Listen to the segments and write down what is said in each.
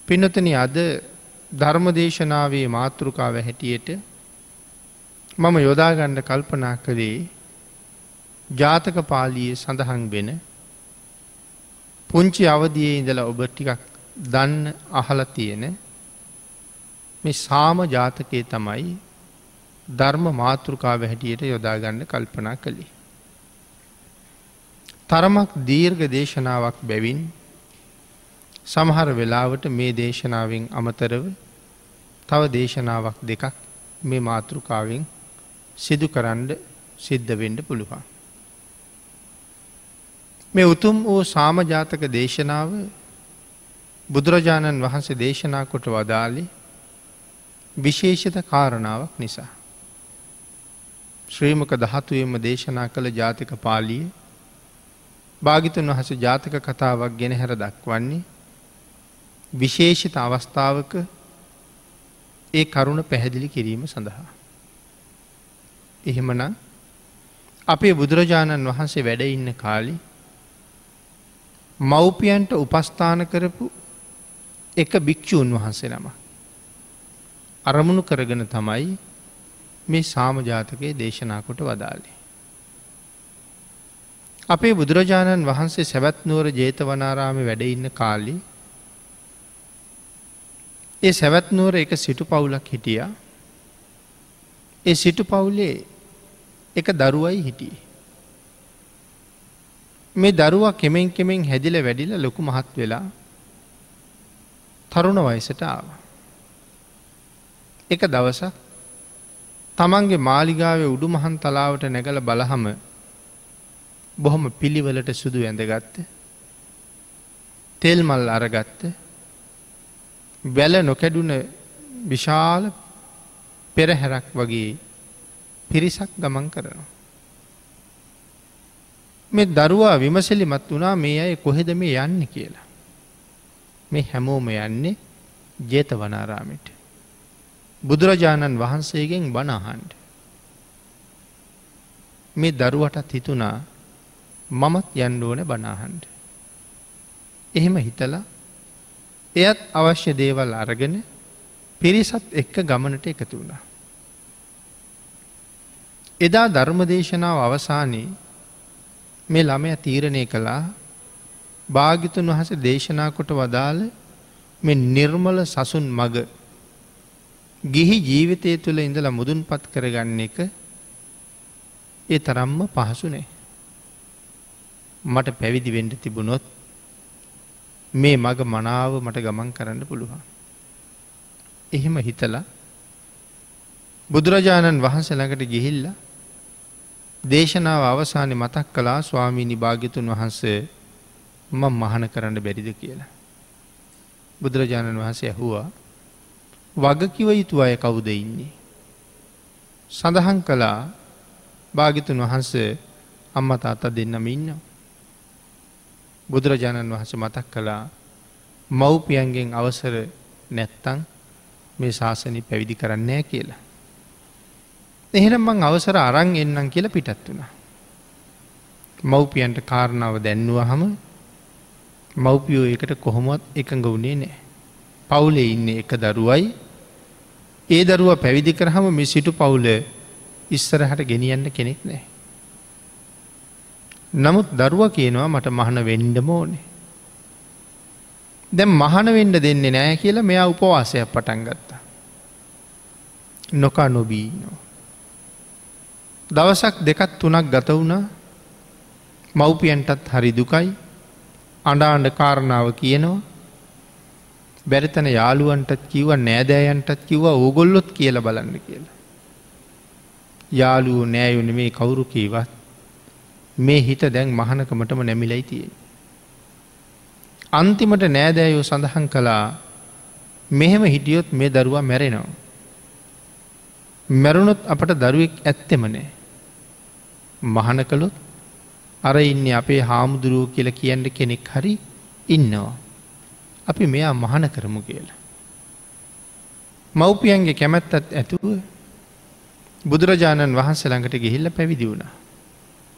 පින්නතනි අද ධර්මදේශනාවේ මාතෘකාව හැටියට මම යොදාගන්න කල්පනා කළේ ජාතක පාළියේ සඳහන් වෙන පුංචි අවදියේ ඉඳලා ඔබ ටිකක් දන්න අහලා තියෙන මේ සාම ජාතකයේ තමයි ධර්ම මාතෘකාව හැටියට යොදාගන්න කල්පනා කළේ. තරමක් දීර්ඝ දේශනාවක් බැවින් සමහර වෙලාවට මේ දේශනාවෙන් අමතරව තව දේශනාවක් දෙකක් මේ මාතෘකාවෙන් සිදු කරන්න සිද්ධ වෙන්න පුළුවන්. මේ උතුම් වූ සාමජාතක දේශනාව බුදුරජාණන් වහන්සේ දේශනා කොට වදාළේ විශේෂිත කාරණාවක් නිසා. ශ්‍රීමක ධාතුවේම දේශනා කළ ජාතක පාළියේ භාග්‍යවතුන් වහන්සේ ජාතක කතාවක් ගෙන හැර දක්වන්නේ විශේෂිත අවස්ථාවක ඒ කරුණ පැහැදිලි කිරීම සඳහා. එහෙමනම් අපේ බුදුරජාණන් වහන්සේ වැඩ ඉන්න කාලේ මව්පියන්ට උපස්ථාන කරපු එක භික්ෂූන් වහන්සේ නම අරමුණු කරගෙන තමයි මේ සාමජාතකයේ දේශනා කොට වදාළේ. අපේ බුදුරජාණන් වහන්සේ සැවැත් නුවර ජේතවනාරාමේ වැඩ ඉන්න කාලේ ඒ සැවැත් නුවර එක සිටු පවුලක් හිටියා. ඒ සිටු පවුලේ එක දරුවයි හිටියේ. මේ දරුවා කෙමෙන් කෙමෙන් හැදිලා වැඩිලා ලොකු මහත් වෙලා තරුණ වයසට ආවා. එක දවසක් තමන්ගේ මාලිගාවේ උඩුමහන් තලාවට නැගලා බලහම බොහොම පිළිවෙලට සුදු ඇඳගත්ත. තෙල් මල් අරගත්ත. වැල නොකැඩුන විශාල පෙරහැරක් වගේ පිරිසක් ගමන් කරනවා. මේ දරුවා විමසිලිමත් වුණා මේ අය කොහෙද මේ යන්නේ කියලා. මේ හැමෝම යන්නේ ජේතවනාරාමයට. බුදුරජාණන් වහන්සේගෙන් බණ අහන්න. මේ දරුවටත් හිතුණා මමත් යන්න ඕනේ බණ අහන්න. එහෙම හිතලා එයත් අවශ්‍ය දේවල් අරගෙන පිරිසත් එක්ක ගමනට එකතු වුණා. එදා ධර්මදේශනාව අවසානයේ මේ ළමයා තීරණය කළා භාග්‍යවතුන් වහන්සේ දේශනා කොට වදාළ මේ නිර්මල සසුන් මඟ ගිහි ජීවිතය තුළ ඉඳලා මුදුන්පත් කරගන්න එක ඒ තරම්ම පහසු නෑ. මට පැවිදි වෙන්න තිබුණොත් මේ මග මනාව මට ගමන් කරන්න පුළුවන්. එහෙම හිතලා බුදුරජාණන් වහන්සේ ළඟට ගිහිල්ලා දේශනාව අවසානයේ මතක් කළා ස්වාමීනි භාග්‍යවතුන් වහන්සේ මම මහාන කරන්න බැරිද කියලා. බුදුරජාණන් වහන්සේ ඇහුවා වගකිව යුතු අය කවුද ඉන්නේ? සඳහන් කළා භාග්‍යවතුන් වහන්සේ අම්මා තාත්තා දෙන්නම ඉන්නවා. බුදුරජාණන් වහන්සේ මතක් කළා මව්පියන්ගෙන් අවසර නැත්තම් මේ ශාසනය පැවිදි කරන්නේ නැහැ කියලා. එහෙනම් මං අවසර අරන් එන්නම් කියලා පිටත් වුණා. මව්පියන්ට කාරණාව දැන්නුවාම මව්පියෝ ඒකට කොහොමවත් එකඟ වුණේ නැහැ. පවුලේ ඉන්නේ එක දරුවයි. ඒ දරුවා පැවිදි කරාම මේ සිටු පවුල ඉස්සරහට ගෙනියන්න කෙනෙක් නැහැ. නමුත් දරුවා කියනවා මට මහාන වෙන්නම ඕනේ. දැන් මහාන වෙන්න දෙන්නේ නැහැ කියලා මෙයා උපවාසයක් පටන් ගත්තා. නොකා නොබී ඉන්නවා. දවසක් දෙකක් තුනක් ගත වුණා. මව්පියන්ටත් හරි දුකයි. අඬ කාරණාව කියනවා. බැරිතන යාළුවන්ටත් කිව්වා නෑදෑයන්ටත් කිව්වා ඕගොල්ලොත් කියලා බලන්න කියලා. යාළුවෝ නෑයෝ නෙමේ කවුරු කීවත් මේ හිත දැන් මහානකමටම නැමිලයි තියෙන්නේ. අන්තිමට නෑදෑයෝ සඳහන් කළා මෙහෙම හිටියොත් මේ දරුවා මැරෙනවා. මැරුණොත් අපට දරුවෙක් ඇත්තෙම නෑ. මහාන කළොත් අර ඉන්නේ අපේ හාමුදුරුවෝ කියලා කියන්න කෙනෙක් හරි ඉන්නවා. අපි මෙයා මහාන කරමු කියලා. මව්පියන්ගේ කැමැත්තත් ඇතුව බුදුරජාණන් වහන්සේ ළඟට ගිහිල්ලා පැවිදි වුණා.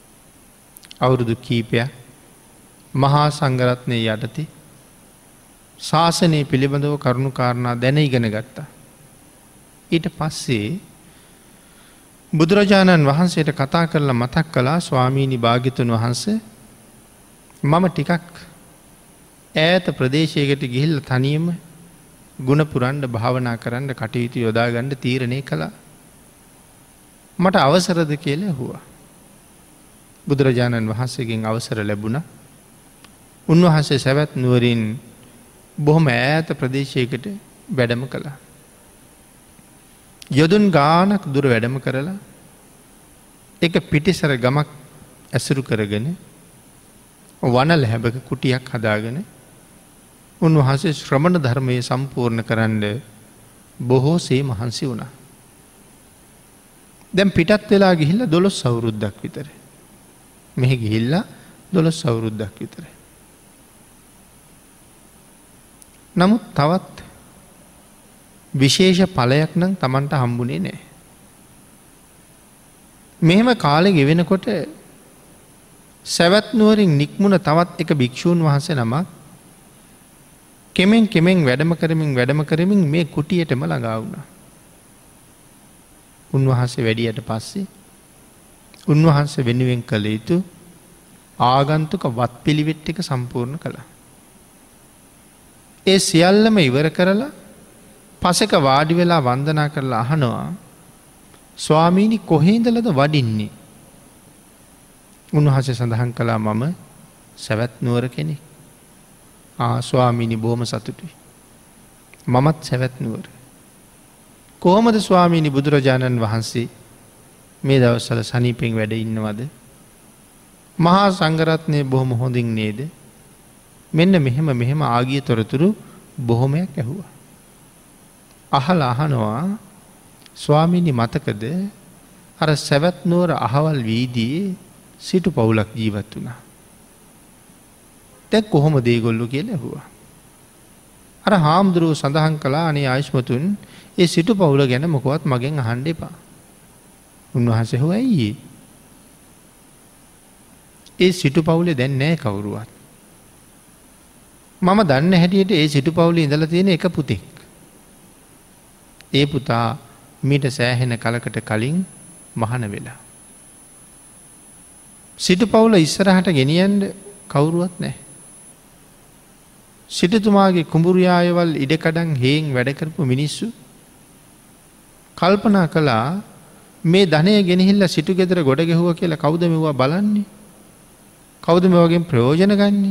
අවුරුදු කීපයක් මහා සංඝරත්නයේ යටතේ ශාසනය පිළිබඳව කරුණු කාරණා දැන ඉගෙන ගත්තා. ඊට පස්සේ බුදුරජාණන් වහන්සේට කතා කරලා මතක් කළා ස්වාමීනි භාග්‍යතුන් වහන්සේ මම ටිකක් ඈත ප්‍රදේශයකට ගිහිල්ලා තනියම ගුණ පුරන්න භාවනා කරන්න කටයුතු යොදා ගන්න තීරණය කළා. මට අවසරද කියලා ඇහුවා. බුදුරජාණන් වහන්සේගෙන් අවසර ලැබුණා. උන්වහන්සේ සැවැත් නුවරින් බොහොම ඈත ප්‍රදේශයකට වැඩම කළා. යොදුන් ගානක් දුර වැඩම කරලා එක පිටිසර ගමක් ඇසුරු කරගෙන වනල හැබක කුටියක් හදාගෙන උන්වහන්සේ ශ්‍රමණ ධර්මය සම්පූර්ණ කරන්න බොහෝසේ මහන්සි වුණා. දැන් පිටත් වෙලා ගිහිල්ල 12 අවුරුද්දක් විතර. මෙහි ගිහිල්ලා 12 අවුරුද්දක් විතර. නමුත් තවත් විශේෂ ඵලයක් නම් Tamanට හම්බුනේ නැහැ. මෙහෙම කාලෙ ගෙවෙනකොට සවැත් නුවරින් නික්මුණ තවත් එක භික්ෂූන් වහන්සේ නමක් කෙමෙන් වැඩම කරමින් මේ කුටියටම ළඟා වුණා. උන්වහන්සේ වැඩියට පස්සේ උන්වහන්සේ වෙනුවෙන් කළ යුතු ආගන්තුක වත් පිළිවෙත් ටික සම්පූර්ණ කළා. ඒ සියල්ලම ඉවර කරලා පසක වාඩි වෙලා වන්දනා කරලා අහනවා ස්වාමීනි කොහේ ඉඳලාද වඩින්නේ? උන්වහන්සේ සඳහන් කළා මම සවැත් නුවර කෙනෙක්. ස්වාමීනි බොහොම සතුටුයි. මමත් සවැත් නුවර. කොහොමද ස්වාමීනි බුදුරජාණන් වහන්සේ මේ දවස්වල සනීපෙන් වැඩ ඉන්නවද? මහා සංඝරත්නය බොහොම හොඳින් නේද? මෙන්න මෙහෙම ආගිය තොරතුරු බොහොමයක් ඇහුවා. අහලා අහනවා ස්වාමීනි මතකද අර සවැත් නුවර අහවල් වීදියේ සිටු පවුලක් ජීවත් වුණා. දැන් කොහොමද ඒගොල්ලෝ කියලා ඇහුවා. අර හාමුදුරුවෝ සඳහන් කළා අනේ ආයුෂ්මතුන් ඒ සිටු පවුල ගැන මොකවත් මගෙන් අහන්න එපා. උන්වහන්සේ හොය ඇයි ඒ සිටු පවුලේ දැන් නැහැ කවුරුවත්. මම දන්න හැටියට ඒ සිටු පවුලේ ඉඳලා තියෙන එක පුතෙක්. ඒ පුතා මීට සෑහෙන කලකට කලින් මහාන වෙලා. සිටු පවුල ඉස්සරහට ගෙනියන්න කවුරුවත් නැහැ. සිටුතුමාගේ කුඹුරියායවල් ඉඩකඩම් හේන් වැඩ කරපු මිනිස්සු කල්පනා කළා මේ ධනය ගෙනහිල්ලා සිටු ගෙදර ගොඩ ගැහුවා කියලා කවුද මෙවුවා බලන්නේ? කවුද මේවගෙන් ප්‍රයෝජන ගන්නේ?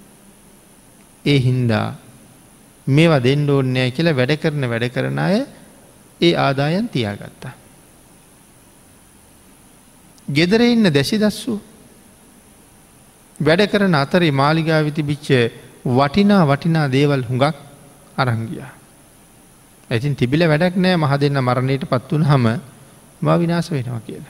ඒ හින්දා මේවා දෙන්න ඕනේ නැහැ කියලා වැඩ කරන අය ඒ ආදායම් තියාගත්තා. ගෙදර ඉන්න දැසිදස්සු වැඩ කරන අතරේ මාලිගාවේ තිබිච්ච වටිනා දේවල් හුඟක් අරන් ගියා. ඉතින් තිබිලා වැඩක් නැහැ මහ දෙන්න මරණයටපත් වුනහම මා විනාශ වෙනවා කියලා.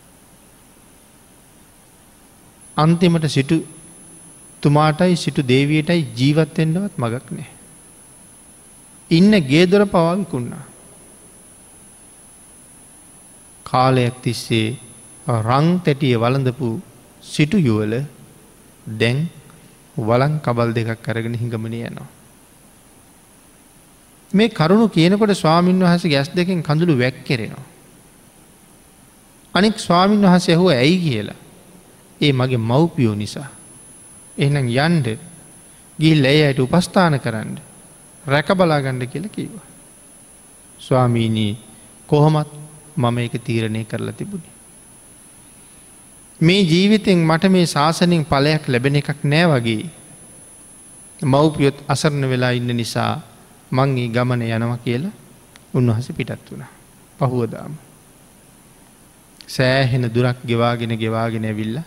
අන්තිමට සිටු තුමාටයි සිටු දේවියටයි ජීවත් වෙන්නවත් මගක් නැහැ. ඉන්න ගේ දොර පවා විකුණා. කාලයක් තිස්සේ රං තැටිය වළඳපු සිටු යුවල දැන් වලං කබල් දෙකක් අරගෙන හිඟමන යනවා. මේ කරුණු කියනකොට ස්වාමීන් වහන්සේ ගැස් දෙකෙන් කඳුළු වැක්කිරෙනවා. අනෙක් ස්වාමීන් වහන්සේ ඇහුවා ඇයි කියලා. ඒ මගේ මව්පියෝ නිසා. එහෙනම් යන්න ගිහිල්ලා ඒ අයට උපස්ථාන කරන්න රැක බලා ගන්න කියලා කිව්වා. ස්වාමීනි කොහොමත් මම ඒක තීරණය කරලා තිබුණේ. මේ ජීවිතෙන් මට මේ ශාසනයෙන් ඵලයක් ලැබෙන එකක් නෑ වගේ. මව්පියොත් අසරණ වෙලා ඉන්න නිසා මං මේ ගමන යනවා කියලා උන්වහන්සේ පිටත් වුණා. පහුවදාම සෑහෙන දුරක් ගෙවාගෙන ඇවිල්ලා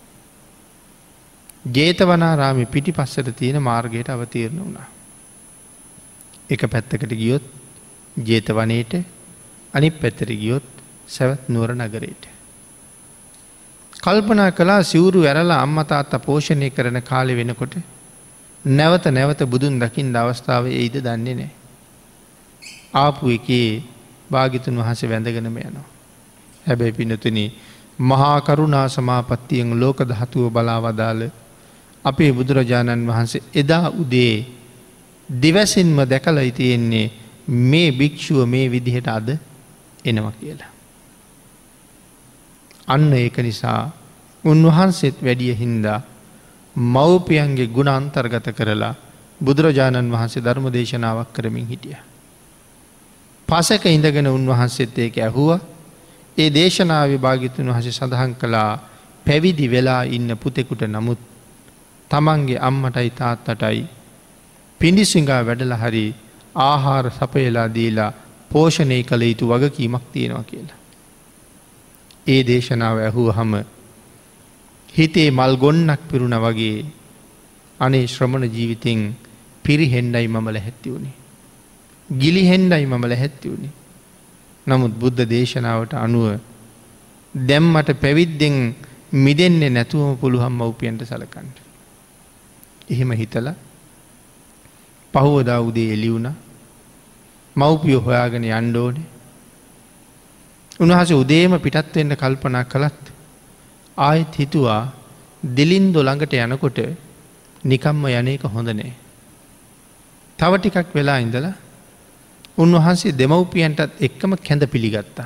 ජේතවනාරාමේ පිටිපස්සට තියෙන මාර්ගයට අවතීර්ණ වුණා. එක පැත්තකට ගියොත් ජේතවනයේට අනිත් පැත්තට ගියොත් සවැත් නුවර නගරයට. කල්පනා කළා සිවුරු ඇරලා අම්මා තාත්තා පෝෂණය කරන කාලේ වෙනකොට නැවත බුදුන් දකින්න අවස්ථාව එයිද දන්නේ නැහැ. ආපු එකේ භාග්‍යතුන් වහන්සේ වැඳගෙනම යනවා. හැබැයි පින්නතුනි මහා කරුණා සමාපත්තියෙන් ලෝක ධාතුව බලා වදාළ අපේ බුදුරජාණන් වහන්සේ එදා උදේ දිවසින්ම දැකලයි තියෙන්නේ මේ භික්ෂුව මේ විදිහට අද එනවා කියලා. අන්න ඒක නිසා උන්වහන්සේත් වැඩිය හින්දා මව්පියන්ගේ ගුණ අන්තර්ගත කරලා බුදුරජාණන් වහන්සේ ධර්ම දේශනාවක් කරමින් හිටිය. පසක ඉඳගෙන උන්වහන්සේත් ඒක ඇහුව. ඒ දේශනාව භාග්‍යවතුන් වහන්සේ සඳහන් කළා පැවිදි වෙලා ඉන්න පුතෙකුට නමුත් තමන්ගේ අම්මටයි තාත්තටයි පිඬිසිඟා වැඩලා හරි ආහාර සපයලා දීලා පෝෂණය කළ යුතු වගකීමක් තියෙනවා කියලා. ඒ දේශනාව ඇහුවහම හිතේ මල් ගොන්නක් පිරුණ වගේ අනේ ශ්‍රමණ ජීවිතෙන් පිරිහෙන්නයි මම ලැහැත්ති වුණේ. ගිලිහෙන්නයි මම ලැහැත්ති වුණේ. නමුත් බුද්ධ දේශනාවට අනුව දැම්මට පැවිද්දෙන් මිදෙන්නේ නැතුවම පුළුවන් මව්පියන්ට සලකන්න. එහෙම හිතලා පහුවදා උදේ එළි වුණා. මව්පියෝ හොයාගෙන යන්න ඕනේ. උන්වහන්සේ උදේම පිටත් වෙන්න කල්පනා කළත් ආයෙත් හිතුවා දිලින්දො ළඟට යනකොට නිකම්ම යන්නේක හොඳ නෑ. තව ටිකක් වෙලා ඉඳලා උන්වහන්සේ දෙමව්පියන්ටත් එක්කම කැඳ පිළිගත්තා.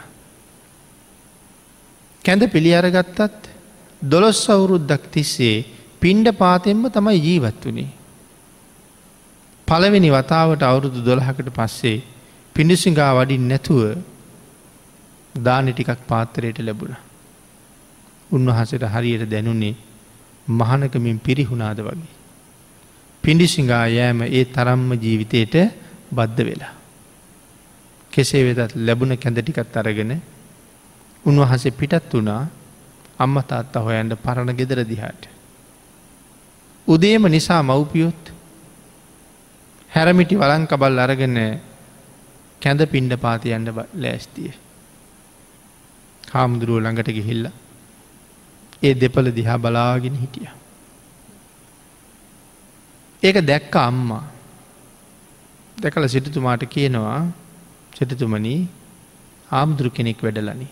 කැඳ පිළි අරගත්තත් 12 අවුරුද්දක් තිස්සේ පිණ්ඩපාතයෙන්ම තමයි ජීවත් වුණේ. පළවෙනි වතාවට අවුරුදු 12කට පස්සේ පිඬුසිඟා වඩින්න නැතුව දානි ටිකක් පාත්‍රයට ලැබුණා. උන්වහන්සේට හරියට දැනුනේ මහානකමින් පිරිහුණාද වගේ. පිඬුසිඟා යෑම ඒ තරම්ම ජීවිතේට බද්ධ වෙලා. කෙසේ වෙතත් ලැබුණ කැඳ ටිකත් අරගෙන උන්වහන්සේ පිටත් වුණා අම්මා තාත්තා හොයන්න පරණ ගෙදර දිහාට. උදේම නිසා මව්පියොත් හැරමිටි වළංකබල් අරගෙන කැඳ පිණ්ඩපාත යන්න ලෑස්තිය. හාමුදුරුවෝ ළඟට ගිහිල්ලා ඒ දෙපළ දිහා බලාගෙන හිටියා. ඒක දැක්ක අම්මා දැකලා සිටුතුමාට කියනවා සිටුතුමනි හාමුදුරු කෙනෙක් වැඩලනේ.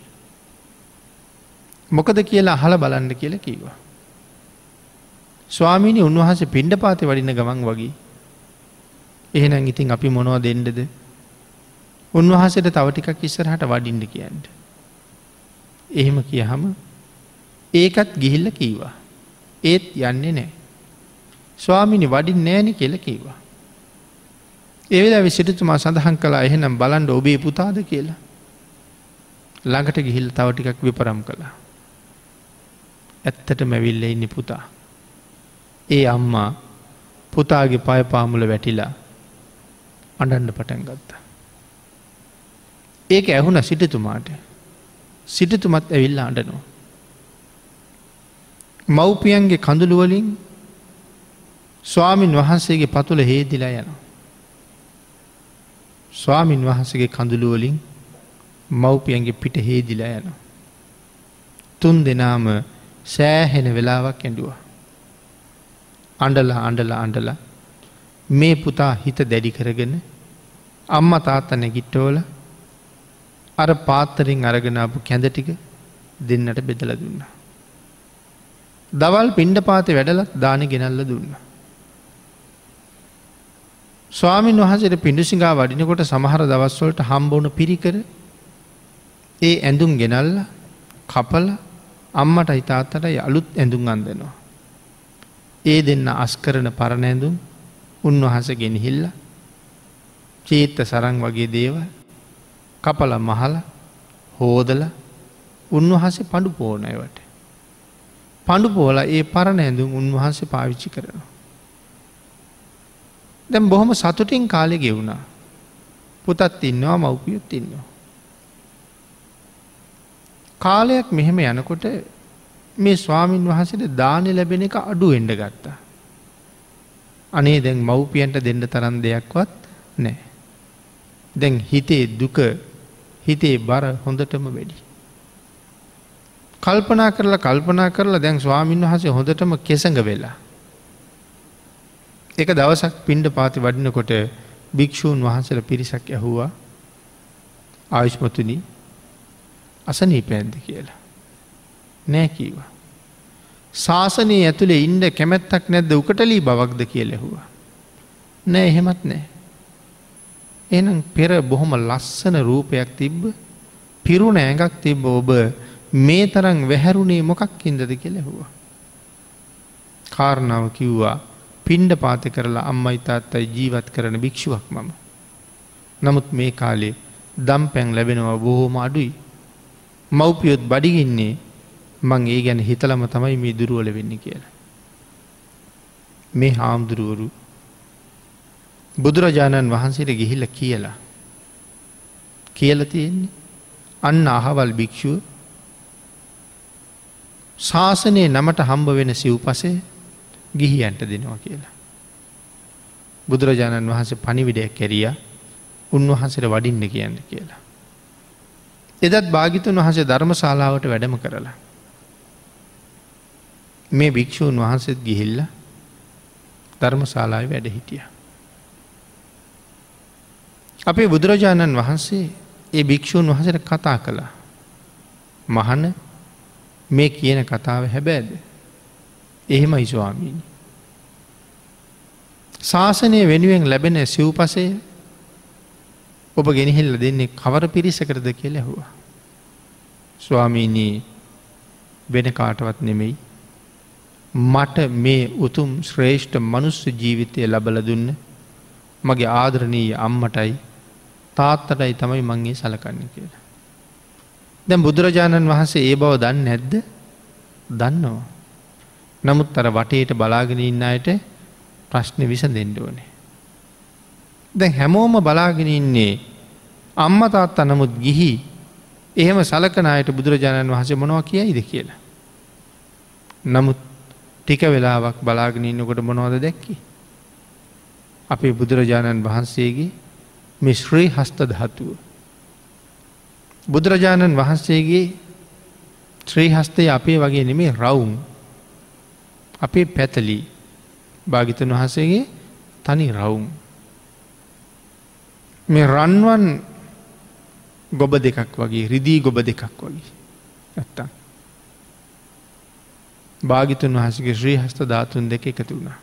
මොකද කියලා අහලා බලන්න කියලා කිව්වා. ස්වාමීනි උන්වහන්සේ පිණ්ඩපාතේ වඩින ගමන් වගේ. එහෙනම් ඉතින් අපි මොනවද දෙන්නද? උන්වහන්සේට තව ටිකක් ඉස්සරහට වඩින්න කියන්නේ. එහෙම කියහම ඒකත් ගිහිල්ලා කීවා. ඒත් යන්නේ නැහැ. ස්වාමීනි වඩින්නේ නැණි කියලා කිව්වා. ඒ වෙලාවේ සිටුතුමා සඳහන් කළා එහෙනම් බලන්න ඔබේ පුතාද කියලා. ළඟට ගිහිල්ලා තව ටිකක් විපරම් කළා. ඇත්තටම ඇවිල්ලා ඉන්නේ පුතා. ඒ අම්මා පුතාගේ පය පාමුල වැටිලා අඬන්න පටන් ගත්තා. ඒක ඇහුණ සිටුතුමාට. සිටුතුමත් ඇවිල්ලා අඬනවා. මව්පියන්ගේ කඳුළු වලින් ස්වාමින් වහන්සේගේ පතුල හේදිලා යනවා. ස්වාමින් වහන්සේගේ කඳුළු වලින් මව්පියන්ගේ පිට හේදිලා යනවා. තුන් දෙනාම සෑහෙන වෙලාවක් ඇඬුවා. අඬලා මේ පුතා හිත දැඩි කරගෙන අම්මා තාත්තා නැගිට්ටවල අර පාත්තරෙන් අරගෙන ආපු කැඳ ටික දෙන්නට බෙදලා දුන්නා. දවල් පිණ්ඩපාතේ වැඩලත් දානි ගෙනල්ලා දුන්නා. ස්වාමින් වහන්සේට පිඬුසිඟා වඩිනකොට සමහර දවස්වලට හම්බ වුණ පිරිකර ඒ ඇඳුම් ගෙනල්ලා කපලා අම්මටයි තාත්තටයි අලුත් ඇඳුම් අඳිනවා. ඒ දෙන්න අස් කරන පරණ ඇඳුම් උන්වහන්සේ ගෙනහිල්ලා චීත්ත සරං වගේ දේවල් කපලා මහලා හොදලා උන්වහන්සේ පඳු පොවන ඒවට. පඳු පොවලා ඒ පරණ ඇඳුම් උන්වහන්සේ පාවිච්චි කරනවා. දැන් බොහොම සතුටින් කාලේ ගෙවුණා. පුතත් ඉන්නවා මව්පියොත් ඉන්නවා. කාලයක් මෙහෙම යනකොට මේ ස්වාමින් වහන්සේට දානෙ ලැබෙන එක අඩු වෙන්න ගත්තා. අනේ දැන් මව්පියන්ට දෙන්න තරම් දෙයක්වත් නැහැ. දැන් හිතේ දුක හිතේ බර හොඳටම වැඩි. කල්පනා කරලා දැන් ස්වාමින් වහන්සේ හොඳටම කෙසඟ වෙලා. එක දවසක් පිණ්ඩපාතේ වඩිනකොට භික්ෂූන් වහන්සේලා පිරිසක් ඇහුවා ආයුෂ්මතුනි අසනීපයක්ද කියලා. නෑ කිව්වා. ශාසනයේ ඇතුලේ ඉන්න කැමැත්තක් නැද්ද උකටලී බවක්ද කියලා ඇහුවා. නෑ එහෙමත් නෑ. එහෙනම් පෙර බොහොම ලස්සන රූපයක් තිබ්බ පිරුණ ඇඟක් තිබ්බ ඔබ මේ තරම් වැහැරුණේ මොකක් හින්දද කියලා ඇහුවා. කාරණාව කිව්වා පිණ්ඩපාත කරලා අම්මයි තාත්තයි ජීවත් කරන භික්ෂුවක් මම. නමුත් මේ කාලේ දම්පැන් ලැබෙනවා බොහොම අඩුයි. මව්පියොත් බඩගින්නේ මං ඒ ගැන හිතලම තමයි මේ දුර්වල වෙන්නේ කියලා. මේ හාමුදුරුවරු බුදුරජාණන් වහන්සේට ගිහිල්ලා කියලා තියෙන්නේ අන්න අහවල් භික්ෂුව ශාසනයේ නමට හම්බ වෙන සිව්පසේ ගිහියන්ට දෙනවා කියලා. බුදුරජාණන් වහන්සේ පණිවිඩයක් කැරියා උන්වහන්සේට වඩින්න කියන්න කියලා. එදත් භාග්‍යවතුන් වහන්සේ ධර්මශාලාවට වැඩම කරලා මේ භික්ෂූන් වහන්සේත් ගිහිල්ලා ධර්මශාලාවේ වැඩ හිටියා. අපේ බුදුරජාණන් වහන්සේ ඒ භික්ෂූන් වහන්සේට කතා කළා. මහණ මේ කියන කතාව හැබෑද? එහෙමයි ස්වාමීනි. ශාසනය වෙනුවෙන් ලැබෙන සිව්පසය ඔබ ගෙනහිල්ලා දෙන්නේ කවර පිරිසකටද කියලා ඇහුවා. ස්වාමීනි වෙන කාටවත් නෙමෙයි. මට මේ උතුම් ශ්‍රේෂ්ඨ මනුස්ස ජීවිතය ලබලා දුන්න මගේ ආදරණීය අම්මටයි තාත්තටයි තමයි මං ඒ සලකන්නේ කියලා. දැන් බුදුරජාණන් වහන්සේ ඒ බව දන්නේ නැද්ද? දන්නවා. නමුත් අර වටේට බලාගෙන ඉන්න අයට ප්‍රශ්න විසඳෙන්න ඕනේ. දැන් හැමෝම බලාගෙන ඉන්නේ අම්මා තාත්තා නමුත් ගිහි එහෙම සලකන අයට බුදුරජාණන් වහන්සේ මොනවා කියයිද කියලා. නමුත් ටික වෙලාවක් බලාගෙන ඉන්නකොට මොනවද දැක්කේ? අපේ බුදුරජාණන් වහන්සේගේ මේ ශ්‍රී හස්ත ධාතුව. බුදුරජාණන් වහන්සේගේ ශ්‍රී හස්තය අපේ වගේ නෙමේ රවුම්. අපේ පැතලි භාග්‍යවතුන් වහන්සේගේ තනි රවුම්. මේ රන්වන් ගොබ දෙකක් වගේ රිදී ගොබ දෙකක් වගේ නැත්තම් භාග්‍යවතුන් වහන්සේගේ ශ්‍රී හස්ත ධාතුන් දෙක එකතු වුණා.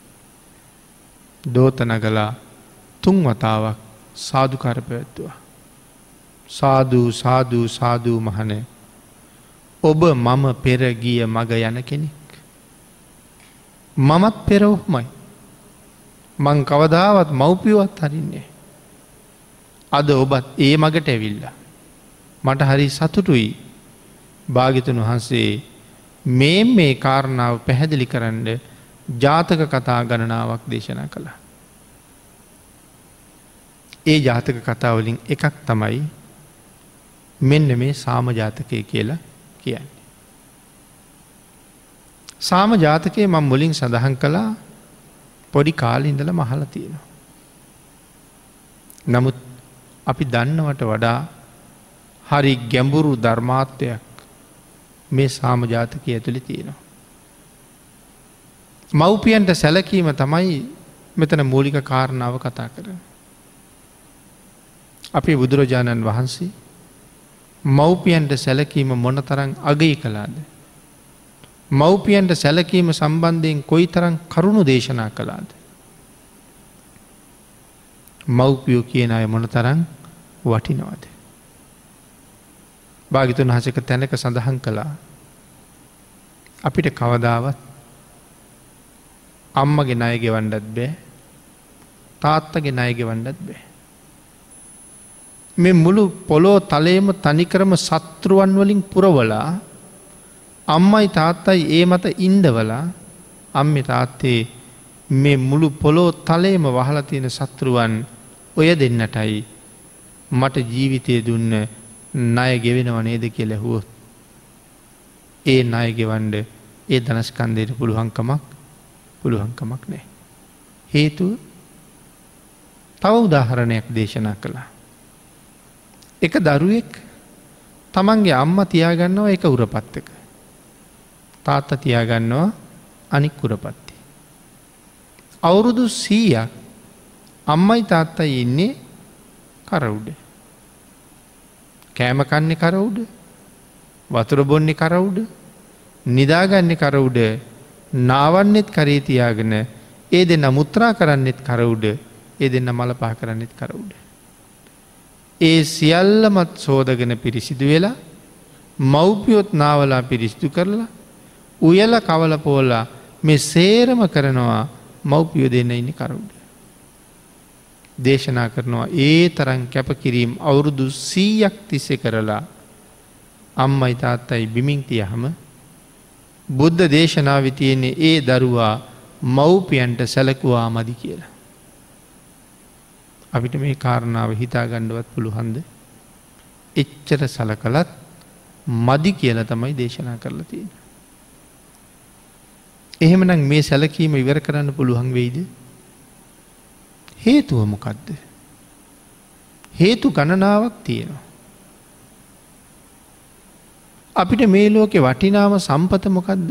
දෝත නගලා 3 වතාවක් සාදුකාර පැවැත්තුවා. සාදු සාදු සාදු මහණේ ඔබ මම පෙර ගිය මග යන කෙනෙක්. මමත් පෙර ඔහොමයි. මං කවදාවත් මව්පියවත් හරින්නේ. අද ඔබත් ඒ මගට ඇවිල්ලා. මට හරි සතුටුයි. භාග්‍යවතුන් වහන්සේ මේ කාරණාව පැහැදිලි කරන්න ජාතක කතා ගණනාවක් දේශනා කළා. ඒ ජාතක කතාවලින් එකක් තමයි මෙන්න මේ සාම ජාතකය කියලා කියන්නේ. සාම ජාතකයේ මම මුලින් සඳහන් කළා පොඩි කාලේ ඉඳලම අහලා තියෙනවා. නමුත් අපි දන්නවට වඩා හරි ගැඹුරු ධර්මාර්ථයක් මේ සාම ජාතකයේ ඇතුලේ තියෙනවා. මව්පියන්ට සැලකීම තමයි මෙතන මූලික කාරණාව කතා කරන්නේ. අපේ බුදුරජාණන් වහන්සේ මව්පියන්ට සැලකීම මොනතරම් අගය කළාද? මව්පියන්ට සැලකීම සම්බන්ධයෙන් කොයිතරම් කරුණු දේශනා කළාද? මව්පියෝ කියන අය මොනතරම් වටිනවද? භාග්‍යවතුන් වහන්සේක තැනක සඳහන් කළා අපිට කවදාවත් අම්මගේ ණය ගෙවන්නත් බෑ තාත්තගේ ණය ගෙවන්නත් බෑ. මේ මුළු පොළොව තලයේම තනිකරම සත්‍රුවන් වලින් පුරවලා අම්මයි තාත්තයි ඒ මත ඉඳවලා අම්මේ තාත්තේ මේ මුළු පොළොව තලයේම වහලා තියෙන සත්‍රුවන් ඔය දෙන්නටයි මට ජීවිතය දුන්න ණය ගෙවෙනව නේද කියලා ඇහුවොත් ඒ ණය ගෙවන්න ඒ ධනස්කන්ධයට පුළුවන්කමක් නැහැ. හේතුව තව උදාහරණයක් දේශනා කළා. එක දරුවෙක් තමන්ගේ අම්මා තියාගන්නවා එක උරපත්තක. තාත්තා තියාගන්නවා අනික් උරපත්තේ. අවුරුදු 100ක් අම්මයි තාත්තයි ඉන්නේ කර උඩ. කෑම කන්නේ කර උඩ. වතුර බොන්නේ කර උඩ. නිදාගන්නේ කර උඩ. නාවන්නෙත් කරේ තියාගෙන ඒ දෙන්න මුත්‍රා කරන්නෙත් කර උඩ, ඒ දෙන්න මල පහ කරන්නෙත් කර උඩ. ඒ සියල්ලමත් සෝදගෙන පිරිසිදු වෙලා මව්පියොත් නාවලා පිරිසිදු කරලා උයල කවල පෝලා මේ සේරම කරනවා මව්පියෝ දෙන්න ඉන්නේ කර උඩ. දේශනා කරනවා ඒ තරම් කැපකිරීම අවුරුදු 100ක් තිස්සේ කරලා අම්මයි තාත්තයි බිමින් තියහම බුද්ධ දේශනාවේ තියෙන්නේ ඒ දරුවා මව්පියන්ට සැලකුවා මදි කියලා. අපිට මේ කාරණාව හිතා ගන්නවත් පුළුවන්ද? එච්චර සලකලත් මදි කියලා තමයි දේශනා කරලා තියෙන්නේ. එහෙමනම් මේ සැලකීම ඉවර කරන්න පුළුවන් වෙයිද? හේතුව මොකද්ද? හේතු ගණනාවක් තියෙනවා. අපිට මේ ලෝකේ වටිනාම සම්පත මොකද්ද?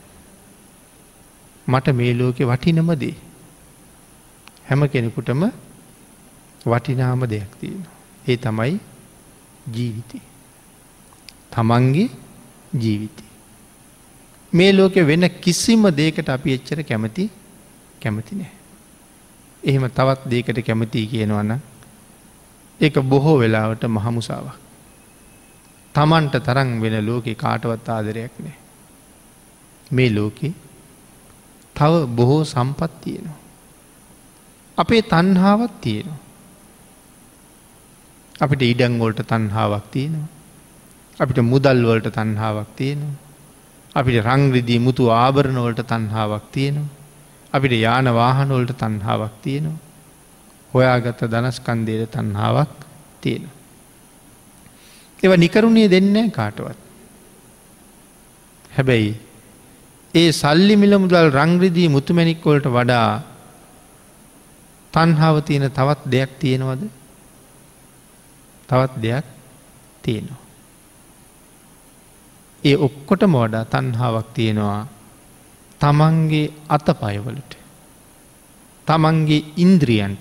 මට මේ ලෝකේ වටිනම දේ. හැම කෙනෙකුටම වටිනාම දෙයක් තියෙනවා. ඒ තමයි ජීවිතය. තමන්ගේ ජීවිතය. මේ ලෝකෙ වෙන කිසිම දෙයකට අපි එච්චර කැමති නෑ. එහෙම තවත් දෙයකට කැමති කියනවා නම් ඒක බොහෝ වෙලාවට මහමුසාවක්. තමන්ට තරම් වෙන ලෝකේ කාටවත් ආදරයක් නෑ. මේ ලෝකේ තව බොහෝ සම්පත් තියෙනවා. අපේ තණ්හාවක් තියෙනවා. අපිට ඉඩම් වලට තණ්හාවක් තියෙනවා. අපිට මුදල් වලට තණ්හාවක් තියෙනවා. අපිට රං රිදී මුතු ආභරණ වලට තණ්හාවක් තියෙනවා. අපිට යාන වාහන වලට තණ්හාවක් තියෙනවා. හොයාගත්ත ධනස්කන්ධයට තණ්හාවක් තියෙනවා. ඒවා නිකරුණේ දෙන්නේ නැහැ කාටවත්. හැබැයි ඒ සල්ලි මිල මුදල් රං රිදී මුතු මැණික් වලට වඩා තණ්හාව තියෙන තවත් දෙයක් තියෙනවද? තවත් දෙයක් තියෙනවා. ඒ ඔක්කොටම වඩා තණ්හාවක් තියෙනවා තමන්ගේ අතපයවලට, තමන්ගේ ඉන්ද්‍රියන්ට.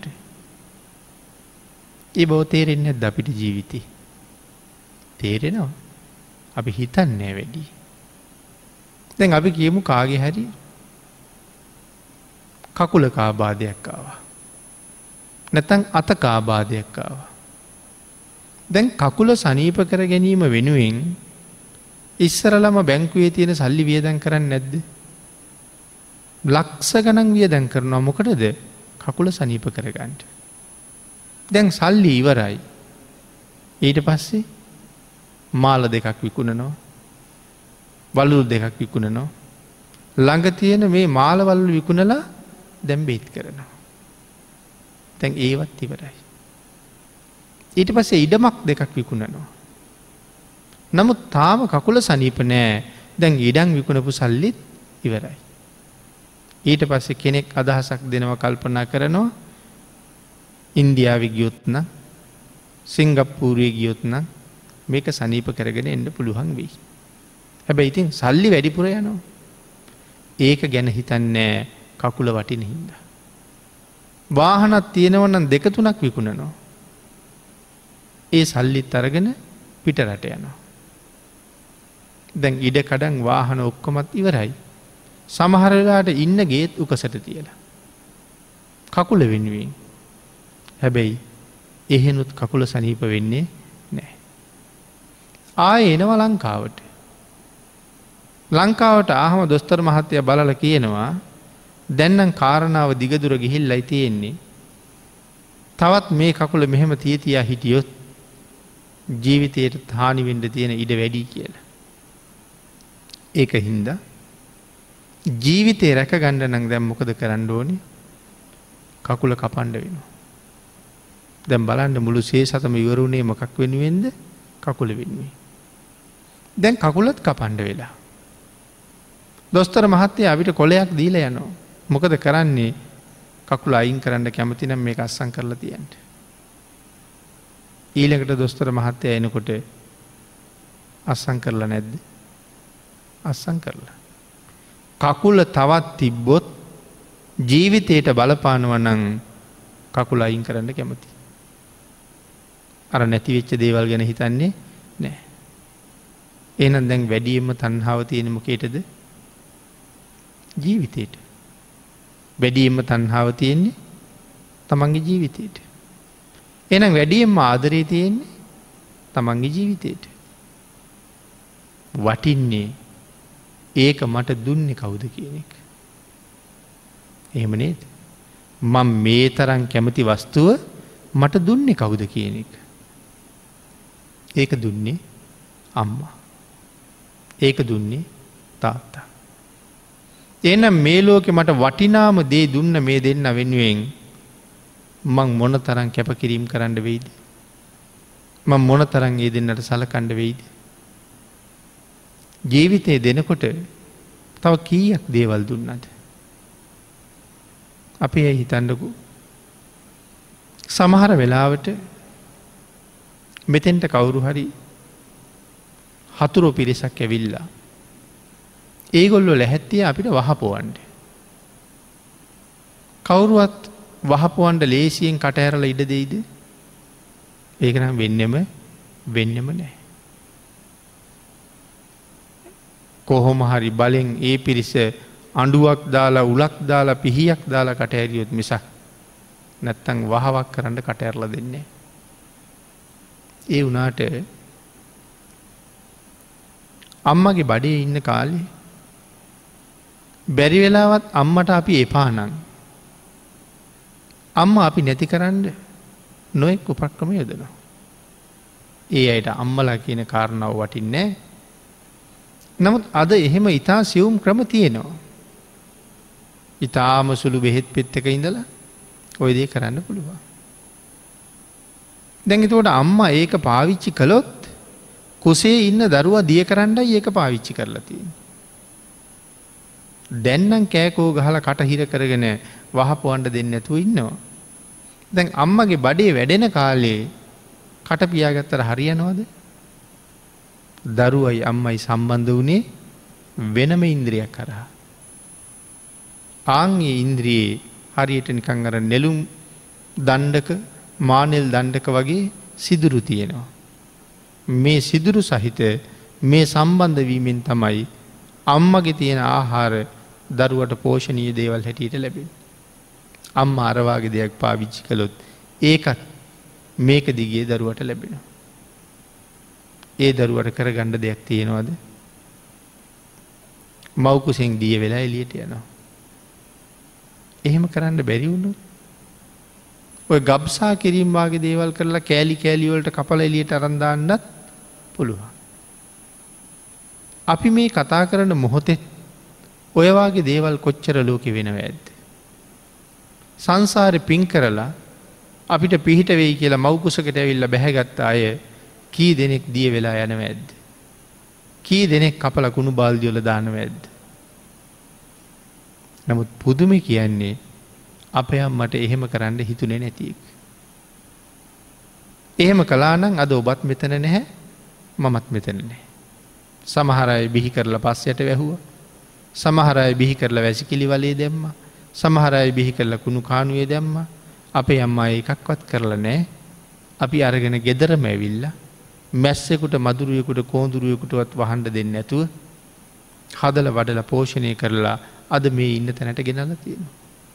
ඒ බව තේරෙන්නේ නැද්ද අපිට ජීවිතේ? තේරෙනවා. අපි හිතන්නේ වැඩි. දැන් අපි කියමු කාගේ හරි කකුලක ආබාධයක් ආවා. නැත්නම් අතක ආබාධයක් ආවා. දැන් කකුල සනීප කර ගැනීම වෙනුවෙන් ඉස්සරලම බැංකුවේ තියෙන සල්ලි වියදම් කරන්නේ නැද්ද? ලක්ෂ ගණන් වියදම් කරනවා. මොකටද? කකුල සනීප කරගන්න. දැන් සල්ලි ඉවරයි. ඊට පස්සේ මාල දෙකක් විකුණනවා. වලලු දෙකක් විකුණනවා. ළඟ තියෙන මේ මාල වලලු විකුණලා දැන් බේත් කරනවා. දැන් ඒවත් ඉවරයි. ඊට පස්සේ ඉඩමක් දෙකක් විකුණනවා. නමුත් තාම කකුල සනීප නෑ. දැන් ඉඩම් විකුණපු සල්ලිත් ඉවරයි. ඊට පස්සේ කෙනෙක් අදහසක් දෙනවා, කල්පනා කරනවා ඉන්දියාවේ ගියොත් නම්, සිංගප්පූරුවේ ගියොත් නම් මේක සනීප කරගෙන එන්න පුළුවන් වෙයි. හැබැයි ඉතින් සල්ලි වැඩිපුර යනවා. ඒක ගැන හිතන්නේ කකුල වටින හින්දා. වාහනක් තියෙනවා නම් 2-3ක් විකුණනවා. ඒ සල්ලිත් අරගෙන පිට රට යනවා. දැන් ඉඩ කඩන් වාහන ඔක්කොමත් ඉවරයි. සමහර වෙලාවට ඉන්න ගේත් උකසට තියලා. කකුල වෙනුවෙන්. හැබැයි එහෙනුත් කකුල සනීප වෙන්නේ නැහැ. ආයේ එනවා ලංකාවට. ලංකාවට ආවම දොස්තර මහත්තයා බලලා කියනවා දැන් නම් කාරණාව දිගදුර ගිහිල්ලයි තියෙන්නේ. තවත් මේ කකුල මෙහෙම තියා හිටියොත් ජීවිතයට හානි වෙන්න තියෙන ඉඩ වැඩි කියලා. ඒක හින්දා ජීවිතේ රැක ගන්න නම් දැන් මොකද කරන්න ඕනේ? කකුල කපන්න වෙනවා. දැන් බලන්න මුළු ශේෂතම ඉවරුනේ මොකක් වෙනුවෙන්ද? කකුල වෙනුවෙන්. දැන් කකුලත් කපන්න වෙලා. දොස්තර මහත්තයා අපිට කොලයක් දීලා යනවා. මොකද කරන්නේ? කකුල අයින් කරන්න කැමති නම් මේක අස්සම් කරලා තියන්න. ඊළඟට දොස්තර මහත්තයා එනකොට අස්සම් කරලා නැද්ද? අස්සම් කරලා. කකුල තවත් තිබ්බොත් ජීවිතයට බලපානවා නම් කකුල අයින් කරන්න කැමති. අර නැති වෙච්ච දේවල් ගැන හිතන්නේ නැහැ. එහෙනම් දැන් වැඩියෙන්ම තණ්හාව තියෙන මොකේටද? ජීවිතේට. වැඩියෙන්ම තණ්හාව තියෙන්නේ තමන්ගේ ජීවිතයට. එහෙනම් වැඩියෙන්ම ආදරේ තියෙන්නේ තමන්ගේ ජීවිතයට. වටින්නේ ඒක මට දුන්නේ කවුද කියන එක. එහෙම නේද? මම මේ තරම් කැමති වස්තුව මට දුන්නේ කවුද කියන එක. ඒක දුන්නේ අම්මා. ඒක දුන්නේ තාත්තා. එහෙනම් මේ ලෝකෙ මට වටිනාම දේ දුන්න මේ දෙන්න වෙනුවෙන් මං මොන තරම් කැපකිරීම කරන්න වෙයිද? මං මොන තරම් ඒ දෙන්නට සලකන්න වෙයිද? ජීවිතේ දෙනකොට තව කීයක් දේවල් දුන්නද? අපි ඒ හිතන්නකෝ. සමහර වෙලාවට මෙතෙන්ට කවුරු හරි හතුරු පිරිසක් ඇවිල්ලා ඒගොල්ලෝ ලැහැත්තිය අපිට වහපොවන්න. කවුරුවත් වහපොවන්ට ලේසියෙන් කට ඇරලා ඉඩ දෙයිද? ඒක නම් වෙන්නෙම නැහැ. කොහොම හරි බලෙන් ඒ පිරිස අඬුවක් දාලා උලක් දාලා පිහියක් දාලා කට ඇරියොත් මිසක් නැත්තම් වහවක් කරන්න කට ඇරලා දෙන්නේ. ඒ වුණාට අම්මගේ බඩේ ඉන්න කාලේ බැරි වෙලාවත් අම්මට අපි එපා නම් අම්මා අපි නැති කරන්න නොයෙක් උපක්‍රම යොදනවා. ඒ අයට අම්මලා කියන කාරණාව වටින්නේ නැහැ. නමුත් අද එහෙම ඊටා සියුම් ක්‍රම තියෙනවා. ඊටාම සුළු බෙහෙත් පෙත්තක ඉඳලා ওই දේ කරන්න පුළුවන්. දැන් ඒතකොට අම්මා ඒක පාවිච්චි කළොත් කුසේ ඉන්න දරුවා දිය කරන්නයි ඒක පාවිච්චි කරලා තියෙන්නේ. දැන් නම් කෑකෝ ගහලා කට හිර කරගෙන වහපොවන්න දෙන්නේ නැතුව ඉන්නවා. දැන් අම්මගේ බඩේ වැඩෙන කාලේ කට පියාගත්තට හරියනවද? දරුවයි අම්මයි සම්බන්ධ වුණේ වෙනම ඉන්ද්‍රියක් කරා. ආන්ගේ ඉන්ද්‍රියේ හරියට නිකන් අර නෙළුම් දණ්ඩක මානෙල් දණ්ඩක වගේ සිදුරු තියෙනවා. මේ සිදුරු සහිත මේ සම්බන්ධ වීමෙන් තමයි අම්මගේ තියෙන ආහාර දරුවට පෝෂණීය දේවල් හැටියට ලැබෙන්නේ. අම්මා අර වාගේ දෙයක් පාවිච්චි කළොත් ඒකත් මේක දිගේ දරුවට ලැබෙනවා. ඒ දරුවට කරගන්න දෙයක් තියෙනවද? මව් කුසෙන් දිය වෙලා එළියට යනවා. එහෙම කරන්න බැරි වුණොත් ඔය ගබ්සා කිරීම වාගේ දේවල් කරලා කෑලි කෑලි වලට කපලා එළියට අරන් දාන්නත් පුළුවන්. අපි මේ කතා කරන මොහොතේ ඔය වාගේ දේවල් කොච්චර ලෝකෙ වෙනවද? සංසාරේ පින් කරලා අපිට පිහිට වෙයි කියලා මව් කුසකට ඇවිල්ලා බැහැගත්ත අය කී දෙනෙක් දිය වෙලා යනවද? කී දෙනෙක් කපලා කුණු බාල්දි වල දානවද? නමුත් පුදුමේ කියන්නේ අපේ අම්මට එහෙම කරන්න හිතුනේ නැති එක. එහෙම කළා නම් අද ඔබත් මෙතන නැහැ, මමත් මෙතන නැහැ. සමහර අය බිහි කරලා පස්සයට වැහුවා. සමහර අය බිහි කරලා වැසිකිලි වලේ දැම්මා. සමහර අය බිහි කරලා කුණු කාණුවේ දැම්මා. අපේ අම්මා එකක්වත් කරලා නැහැ. අපි අරගෙන ගෙදරම ඇවිල්ලා මැස්සෙකුට මදුරුවෙකුට කෝඳුරුවෙකුටවත් වහන්න දෙන්නේ නැතුව හදලා වඩලා පෝෂණය කරලා අද මේ ඉන්න තැනට ගෙනල්ලා තියෙනවා.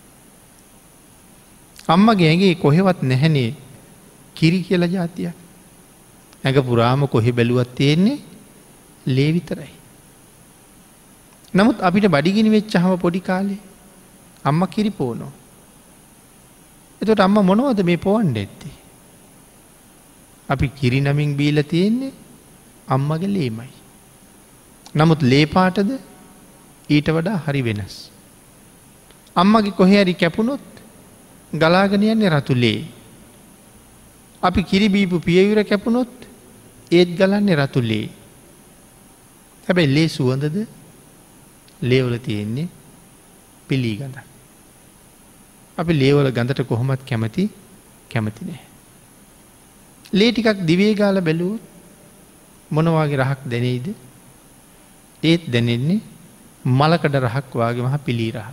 අම්මගේ ඇඟේ කොහෙවත් නැහැනේ කිරි කියලා જાතියක්. ඇඟ පුරාම කොහෙ බැලුවත් තියෙන්නේ ලේ විතරයි. නමුත් අපිට බඩගිනි වෙච්චහම පොඩි කාලේ අම්මා කිරි පොවනවා. එතකොට අම්මා මොනවද මේ පොවන්නේ ඇත්තේ? අපි කිරි නමින් බීලා තියෙන්නේ අම්මගේ ලේමයි. නමුත් ලේ පාටද ඊට වඩා හරි වෙනස්. අම්මගේ කොහේ හරි කැපුණොත් ගලාගෙන යන්නේ රතු ලේ. අපි කිරි බීපු පියවිර කැපුණොත් ඒත් ගලන්නේ රතු ලේ. හැබැයි ලේ සුවඳද? ලේ වල තියෙන්නේ පිලි ගඳ. අපි ලේ වල ගඳට කොහොමත් කැමති නැහැ. ලේ ටිකක් දිවේ ගාලා බැලුවොත් මොන වගේ රහක් දැනෙයිද? ඒත් දැනෙන්නේ මලකඩ රහක් වගේ මහ පිලි රහක්.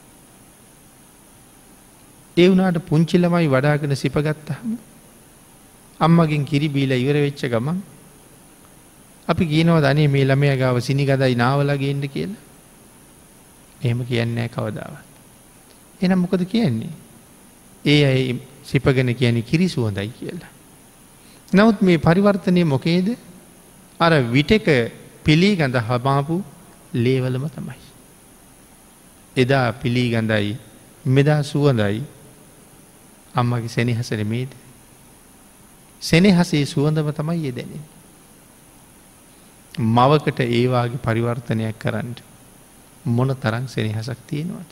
ඒ වුණාට පුංචි ළමයි වඩාගෙන සිපගත්තාම අම්මගෙන් කිරි බීලා ඉවර වෙච්ච ගමන් අපි කියනවා අනේ මේ ළමයා ගාව සිනි ගඳයි නාවලා ගේන්න කියලා. එහෙම කියන්නේ නැහැ කවදාවත්. එනම් මොකද කියන්නේ? ඒ අය සිපගෙන කියන්නේ කිරි සුවඳයි කියලා. නමුත් මේ පරිවර්තනය මොකේද? අර විටක පිළිගඳ හමාපු ලේවලම තමයි. එදා පිළිගඳයි මෙදා සුවඳයි අම්මගේ සෙනෙහස නෙමේද? සෙනෙහසේ සුවඳම තමයි යෙදෙන්නේ. මවකට ඒ වාගේ පරිවර්තනයක් කරන්න මොන තරම් සෙනෙහසක් තියෙනවද?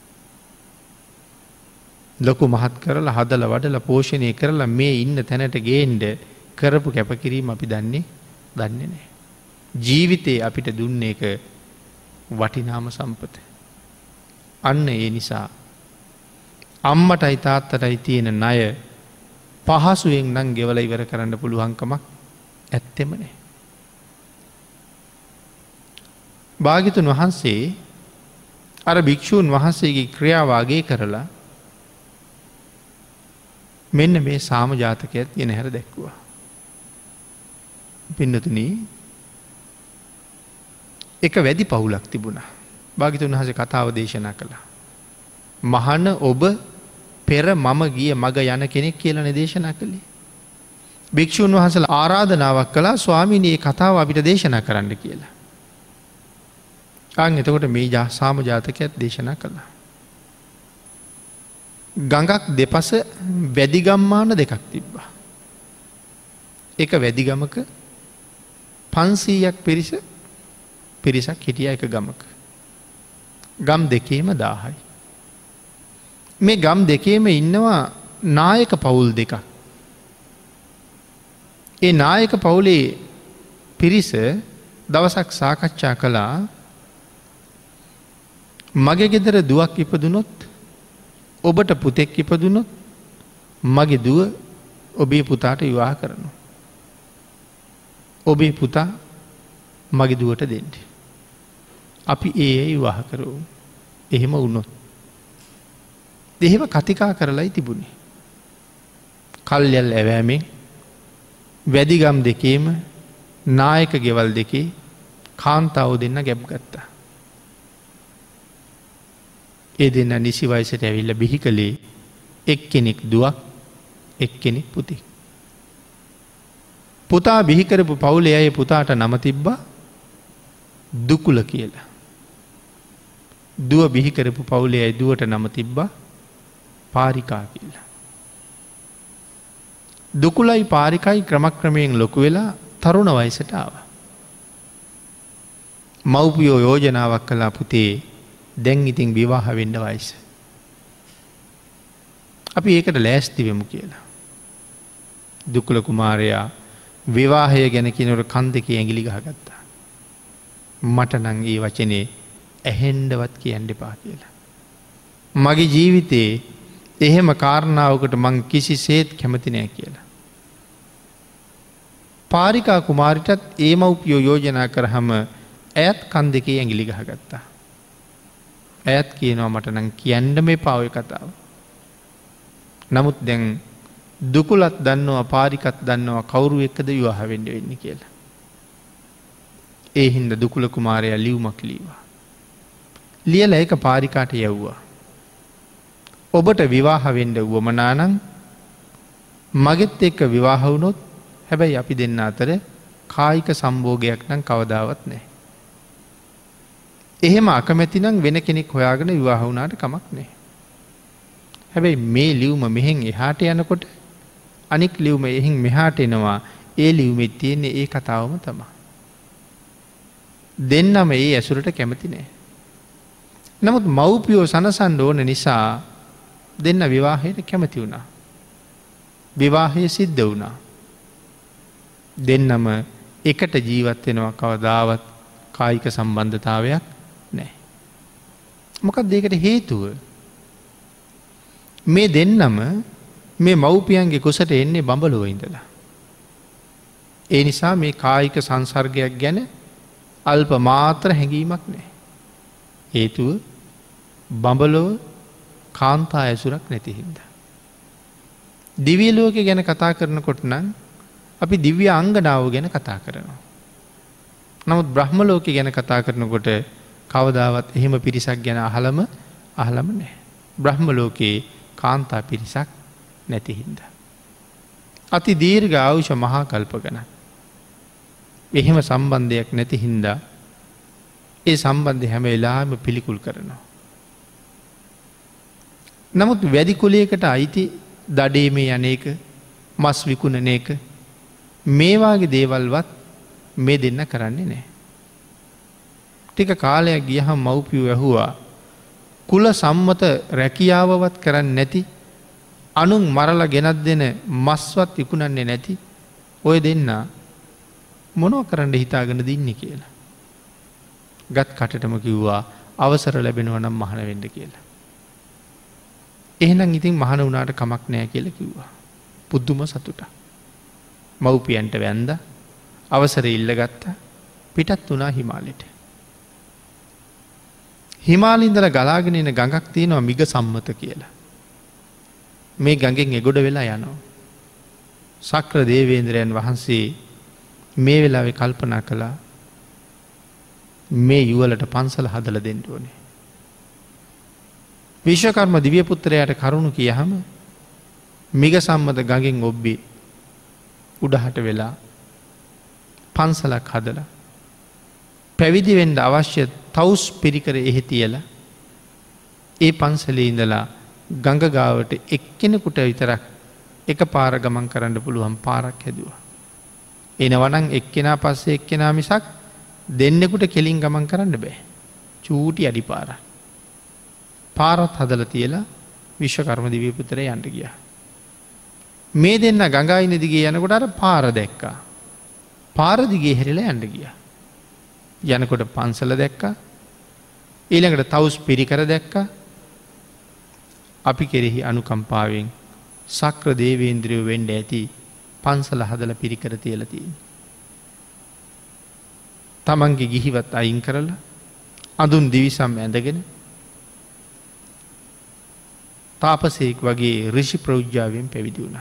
ලොකු මහත් කරලා හදලා වඩලා පෝෂණය කරලා මේ ඉන්න තැනට ගේන්න කරපු කැපකිරීම අපි දන්නේ නැහැ. ජීවිතේ අපිට දුන්න එක වටිනාම සම්පත. අන්න ඒ නිසා අම්මටයි තාත්තටයි තියෙන ණය පහසුවෙන් නම් ගෙවලා ඉවර කරන්න පුළුවන්කමක් ඇත්තෙම නැහැ. භාග්‍යතුන් වහන්සේ අර භික්ෂූන් වහන්සේගේ ක්‍රියාව අගය කරලා මෙන්න මේ සාම ජාතකයත් ගෙන හැර දැක්වුවා. පින්නතුනි, එක වැඩි පවුලක් තිබුණා. භාග්‍යතුන් වහන්සේ කතාව දේශනා කළා. මහන ඔබ පෙර මම ගිය මග යන කෙනෙක් කියලා දේශනා කළේ. භික්ෂූන් වහන්සේලා ආරාධනාවක් කළා ස්වාමීනි මේ කතාව අපිට දේශනා කරන්න කියලා. එතකොට මේ සාම ජාතකයත් දේශනා කළා. ගඟක් දෙපස වැදිගම්මාන දෙකක් තිබ්බා. එක වැදිගමක 500ක් පිරිසක් හිටියා එක ගමක. ගම් දෙකේම 1000යි. මේ ගම් දෙකේම ඉන්නවා නායක පවුල් දෙකක්. ඒ නායක පවුලේ පිරිස දවසක් සාකච්ඡා කළා මගේ ගෙදර දුවක් ඉපදුනොත් ඔබට පුතෙක් ඉපදුනොත් මගේ දුව ඔබේ පුතාට විවාහ කරනවා. ඔබේ පුතා මගේ දුවට දෙන්න. අපි ඒ විවාහ කරමු. එහෙම වුණොත්. එහෙම කතිකා කරලයි තිබුණේ. කල්යල් ඇවෑමෙන් වැදිගම් දෙකේම නායක ගෙවල් දෙකේ කාන්තාව දෙන්න ගැබ් ගත්තා. ඒ දෙන්න නිසි වයසට ඇවිල්ල බිහි කළේ එක්කෙනෙක් දුවක් එක්කෙනෙක් පුතෙක්. පුතා බිහිකරපු පවුලේ අය පුතාට නම තිබ්බා දුකුල කියලා. දුව බිහිකරපු පවුලේ අය දුවට නම තිබ්බා පාරිකා කියලා. දුකුලයි පාරිකයි ක්‍රමක්‍රමයෙන් ලොකු වෙලා තරුණ වයසට ආවා. මව්පියෝ යෝජනාවක් කළා පුතේ දැන් ඉතින් විවාහ වෙන්න වයස. අපි ඒකට ලෑස්ති වෙමු කියලා. දුකුල කුමාරයා විවාහය ගැන කියනකොට කන් දෙකේ ඇඟිලි ගහගත්තා. මට නම් ඒ වචනේ ඇහෙන්නවත් කියන්න එපා කියලා. මගේ ජීවිතේ එහෙම කාරණාවකට මං කිසිසේත් කැමති නෑ කියලා. පාරිකා කුමාරිටත් ඒ මව්පියෝ යෝජනා කරාම ඇයත් කන් දෙකේ ඇඟිලි ගහගත්තා. ඇයත් කියනවා මට නම් කියන්න මේපා ඔය කතාව. නමුත් දැන් දුකුලත් දන්නවා පාරිකත් දන්නවා කවුරු එක්කද විවාහ වෙන්න වෙන්නේ කියලා. ඒ හින්දා දුකුල කුමාරයා ලියුමක් ලියුවා. ලියලා ඒක පාරිකාට යවුවා. ඔබට විවාහ වෙන්න වුවමනා නම් මගෙත් එක්ක විවාහ වුණොත් හැබැයි අපි දෙන්න අතර කායික සම්භෝගයක් නම් කවදාවත් නැහැ. එහෙම අකමැති නම් වෙන කෙනෙක් හොයාගෙන විවාහ වුණාට කමක් නැහැ. හැබැයි මේ ලියුම මෙහෙන් එහාට යනකොට අනික් ලියුම එහෙන් මෙහාට එනවා. ඒ ලියුමේ තියෙන්නේ ඒ කතාවම තමයි. දෙන්නම ඒ ඇසුරට කැමති නැහැ. නමුත් මව්පියෝ සනසන්න ඕන නිසා දෙන්න විවාහයට කැමති වුණා. විවාහය සිද්ධ වුණා. දෙන්නම එකට ජීවත් වෙනවා කවදාවත් කායික සම්බන්ධතාවයක් නැහැ. මොකක්ද ඒකට හේතුව? මේ දෙන්නම මේ මව්පියන්ගේ කුසට එන්නේ බඹලොව ඉඳලා. ඒ නිසා මේ කායික සංසර්ගයක් ගැන අල්ප මාත්‍ර හැඟීමක් නැහැ. හේතුව බඹලොව කාන්තා ඇසුරක් නැති හින්දා. දිව්‍ය ලෝකය ගැන කතා කරනකොට නම් අපි දිව්‍ය අංගනාව ගැන කතා කරනවා. නමුත් බ්‍රහ්ම ලෝකය ගැන කතා කරනකොට කවදාවත් එහෙම පිරිසක් ගැන අහලම නැහැ. බ්‍රහ්ම ලෝකයේ කාන්තා පිරිසක් නැති හින්දා. අති දීර්ඝ ආයුෂ මහා කල්ප ගණන්. එහෙම සම්බන්ධයක් නැති හින්දා ඒ සම්බන්ධය හැම වෙලාවෙම පිළිකුල් කරනවා. නමුත් වැඩි කුලයකට අයිති දඩේ මේ අනේක මස් විකුණන එක මේවාගේ දේවල්වත් මේ දෙන්න කරන්නේ නෑ. ටික කාලයක් ගියහම මව්පියෝ ඇහුවා කුල සම්මත රැකියාවවත් කරන්නේ නැති අනුන් මරලා ගෙනත් දෙන මස්වත් විකුණන්නේ නැති ඔය දෙන්න මොනව කරන්න හිතාගෙන දින්නේ කියලා. ගත් කටටම කිව්වා අවසර ලැබෙනවා නම් මහාන වෙන්න කියලා. එහෙනම් ඉතින් මහාන වුණාට කමක් නැහැ කියලා කිව්වා. පුදුම සතුටක්. මව්පියන්ට වැඳා අවසරය ඉල්ලගත්තා. පිටත් වුණා හිමාලයට. හිමාලේ ඉඳලා ගලාගෙන එන ගඟක් තියෙනවා මිග සම්මත කියලා. මේ ගඟෙන් එගොඩ වෙලා යනවා. සක්‍ර දේවේන්ද්‍රයන් වහන්සේ මේ වෙලාවේ කල්පනා කළා මේ යුවලට පන්සල හදලා දෙන්න ඕනේ. විශ්වකර්ම දිව්‍ය පුත්‍රයාට කරුණු කියහම මිග සම්මත ගඟෙන් ඔබ්බේ උඩහට වෙලා පන්සලක් හදලා පැවිදි වෙන්න අවශ්‍ය තවුස් පිරිකර එහෙ තියලා ඒ පන්සලේ ඉඳලා ගඟ ගාවට එක්කෙනෙකුට විතරක් එක පාර ගමන් කරන්න පුළුවන් පාරක් හැදුවා. එනවනම් එක්කෙනා පස්සේ එක්කෙනා මිසක් දෙන්නෙකුට කෙලින් ගමන් කරන්න බෑ. චූටි අඩි පාරක්. පාරත් හදලා තියලා විශ්වකර්ම දිව්‍ය පුත්‍රයා යන්න ගියා. මේ දෙන්න ගඟයින දිගේ යනකොට අර පාර දැක්කා. පාර දිගේ හැරිලා යන්න ගියා. යනකොට පන්සල දැක්කා. ඊළඟට තවුස් පිරිකර දැක්කා. අපි කෙරෙහි අනුකම්පාවෙන් සක්‍ර දේවේන්ද්‍රයෝ වෙන්න ඇති පන්සල හදලා පිරිකර තියලා තියෙනවා. තමන්ගේ ගිහිවත් අයින් කරලා අඳුන් දිවිසම් ඇඳගෙන තාපසයෙක් වගේ ඍෂි ප්‍රෞජ්‍යාවෙන් පැවිදි වුණා.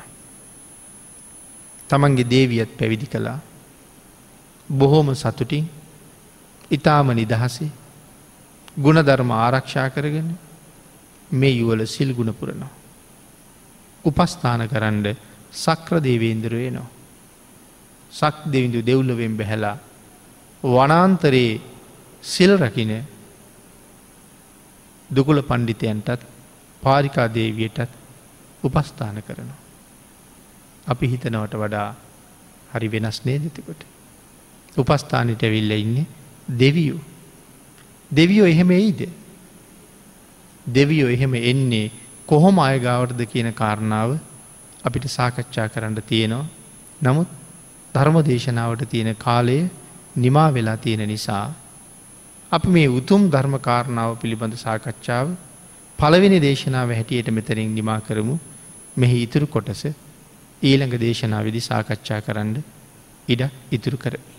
තමන්ගේ දේවියත් පැවිදි කළා. බොහෝම සතුටින් ඊටාම නිදහසේ ගුණධර්ම ආරක්ෂා කරගෙන මේ යුවල සිල් ගුණ පුරනවා. උපස්ථාන කරන්න සක්‍ර දේවේන්ද්‍රයෝ එනවා. සක් දෙවිඳු දෙව්ලොවෙන් බැහැලා වනාන්තරයේ සිල් රකින්න දුකුල පණ්ඩිතයන්ටත් පාරිකා දේවියටත් උපස්ථාන කරනවා. අපි හිතනවට වඩා හරි වෙනස් නේද එතකොට? උපස්ථානෙට ඇවිල්ලා ඉන්නේ දෙවියෝ. දෙවියෝ එහෙම එයිද? දෙවියෝ එහෙම එන්නේ කොහොම අය ගාවටද කියන කාරණාව අපිට සාකච්ඡා කරන්න තියෙනවා. නමුත් ධර්ම දේශනාවට තියෙන කාලය නිමා වෙලා තියෙන නිසා අපි මේ උතුම් ධර්ම කාරණාව පිළිබඳ සාකච්ඡාව පළවෙනි දේශනාව හැටියට මෙතනින් නිමා කරමු. මෙහි ඉතුරු කොටස ඊළඟ දේශනාවේදී සාකච්ඡා කරන්න ඉඩ ඉතුරු කරමු.